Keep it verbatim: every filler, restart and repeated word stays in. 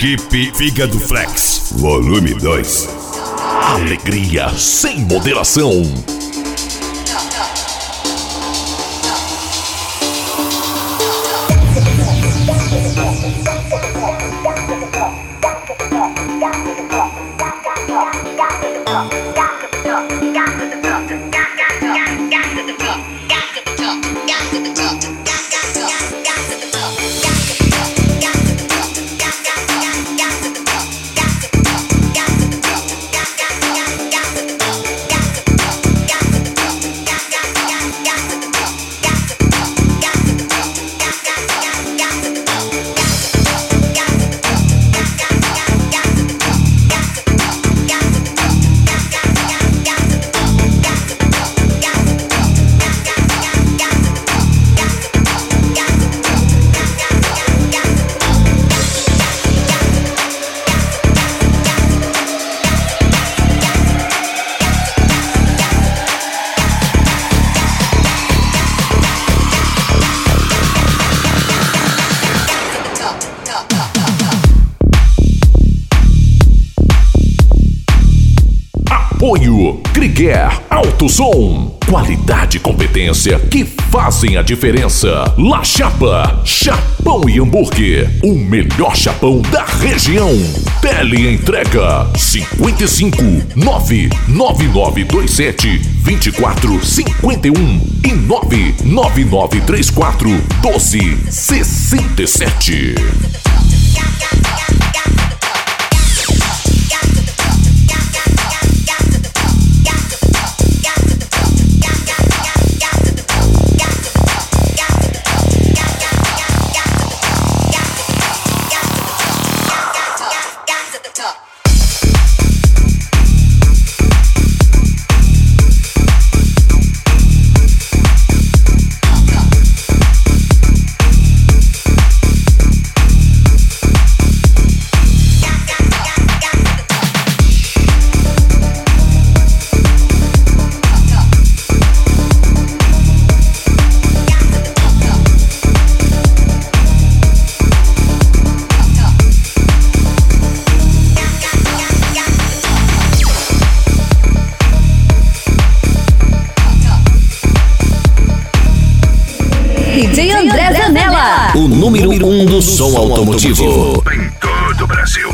Equipe Fígado Flex, volume dois. Alegria sem moderação. Apoio Krieger Alto Som. Qualidade e competência que fazem a diferença. La Chapa, Chapão e Hambúrguer. O melhor chapão da região. Tele entrega cinco cinco nove nove nove dois sete dois quatro cinco um e nove nove nove três quatro um dois seis sete. D J André Zanella, o número um do som automotivo em todo o Brasil.